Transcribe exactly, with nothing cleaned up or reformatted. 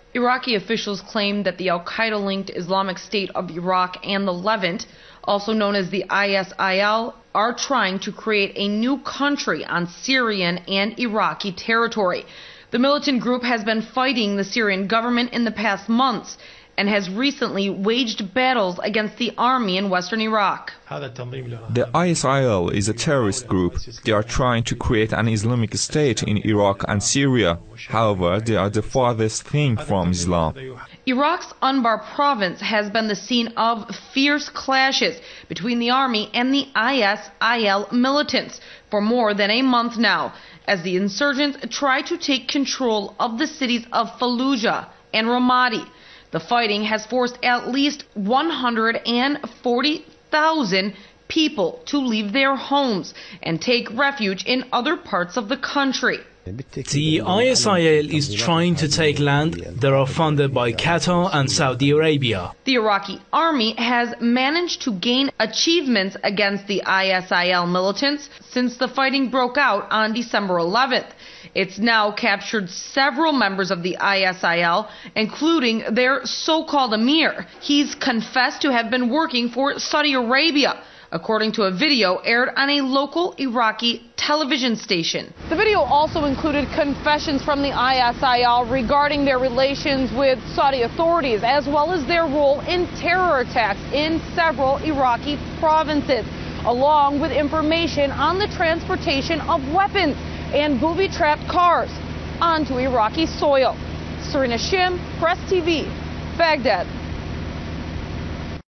Iraqi officials claim that the al-Qaeda-linked Islamic State of Iraq and the Levant, also known as the I S I L, are trying to create a new country on Syrian and Iraqi territory. The militant group has been fighting the Syrian government in the past months and has recently waged battles against the army in western Iraq. The I S I L is a terrorist group. They are trying to create an Islamic State in Iraq and Syria. However, they are the farthest thing from Islam. Iraq's Anbar province has been the scene of fierce clashes between the army and the I S I L militants for more than a month now, as the insurgents try to take control of the cities of Fallujah and Ramadi. The fighting has forced at least one hundred forty thousand people to leave their homes and take refuge in other parts of the country. The I S I L is trying to take land that are funded by Qatar and Saudi Arabia. The Iraqi army has managed to gain achievements against the I S I L militants since the fighting broke out on December eleventh. It's now captured several members of the I S I L, including their so-called emir. He's confessed to have been working for Saudi Arabia, according to a video aired on a local Iraqi television station. The video also included confessions from the I S I L regarding their relations with Saudi authorities, as well as their role in terror attacks in several Iraqi provinces, along with information on the transportation of weapons and booby-trapped cars onto Iraqi soil. Serena Shim, Press T V, Baghdad.